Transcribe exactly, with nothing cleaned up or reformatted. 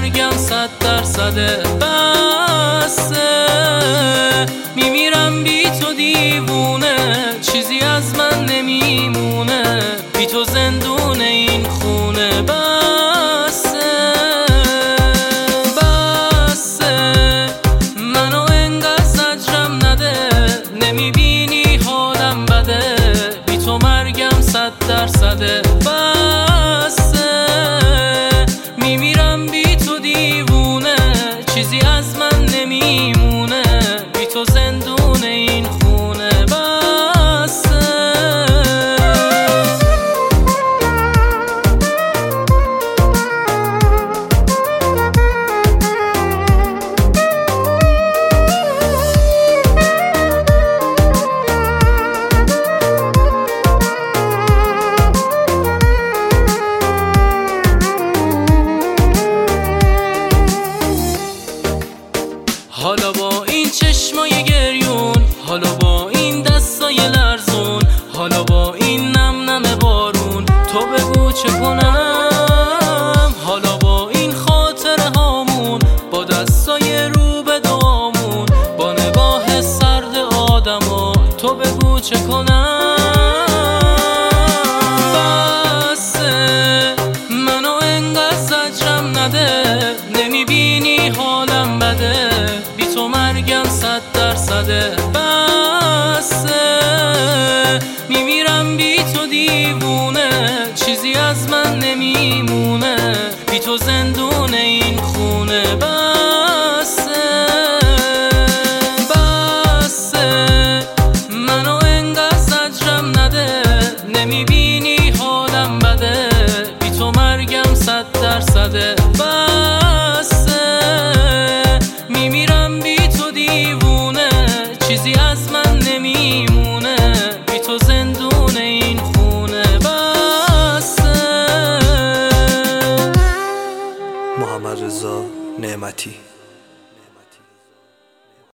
مرگم صد درصده بسه، میمیرم بی تو دیوونه، چیزی از من نمیمونه، بی تو زندون این خونه بسه بسه. منو انقدر زجرم نده، نمیبینی حالم بده، بی تو مرگم صد درصده بسه، میمیرم بی تو دیوونه، چیزی از من نمیمونه، بی تو زندون این خونه بسه. حالا با این چشمای گریون، حالا با این دستای لرزون، حالا با این نم نم بارون، تو بگو چه کنم؟ حالا با این خاطره هامون، با دستای رو به دامون، با نگاه سرد آدما، تو بگو چه کنم؟ بسه، منو انقدر زجرم نده، نمیبینی حالم بده، بی تو مرگم صد درصده بسه، میمیرم بی تو دیوونه، چیزی از من نمیمونه، بی تو زندون این خونه بسه بسه. منو انقدر زجرم نده، نمیبینی حالم بده، بی تو مرگم صد درصده بسه، میمیرم بی تو دیوونه، چیزی از من نمیمونه، بی تو زندون این خونه بسه. محمد رضا نعمتی.